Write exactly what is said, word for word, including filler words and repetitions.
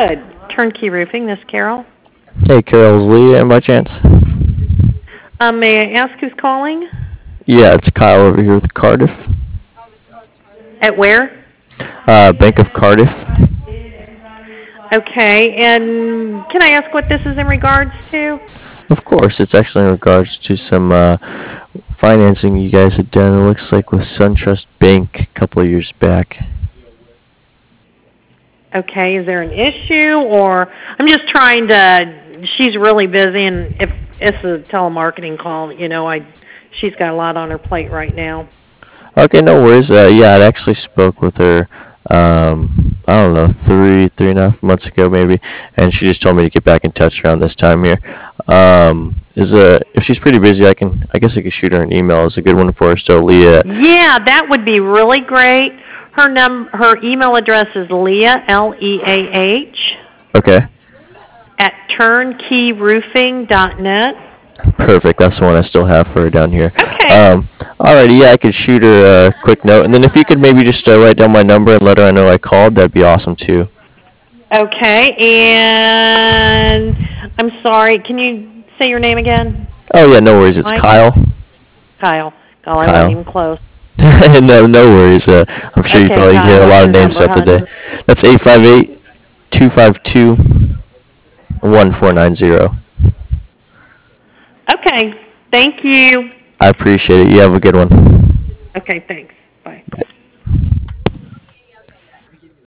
Good. Turnkey Roofing, this is Carol. Hey, Carol, is Leah in by chance? Um, may I ask who's calling? Yeah, it's Kyle over here with Cardiff. At where? Uh, Bank of Cardiff. Okay, and can I ask what this is in regards to? Of course, it's actually in regards to some uh, financing you guys had done, it looks like with SunTrust Bank a couple of years back. Okay, is there an issue, or I'm just trying to, she's really busy, and if it's a telemarketing call, you know, I, she's got a lot on her plate right now. Okay, no worries. Uh, yeah, I actually spoke with her, um, I don't know, three, three and a half months ago maybe, and she just told me to get back in touch around this time here. Um, is uh, if she's pretty busy, I can, I guess I could shoot her an email. It's a good one for her still, Leah. Yeah, that would be really great. Her num, her email address is Leah, L E A H, Okay. at turnkey roofing dot net. Perfect. That's the one I still have for her down here. Okay. Um, alrighty, yeah, I could shoot her a quick note, and then if you could maybe just uh, write down my number and let her know I called, that'd be awesome too. Okay, and I'm sorry, can you say your name again? Oh yeah, no worries. It's Mike? Kyle. Kyle. Oh, I Kyle. wasn't even close. no, no worries. Uh, I'm sure you Okay, probably Kyle, hear a what's lot of your names number, throughout the hon? day. That's eight five eight, two five two, one four nine zero. Okay, thank you. I appreciate it. You have a good one. Okay, thanks.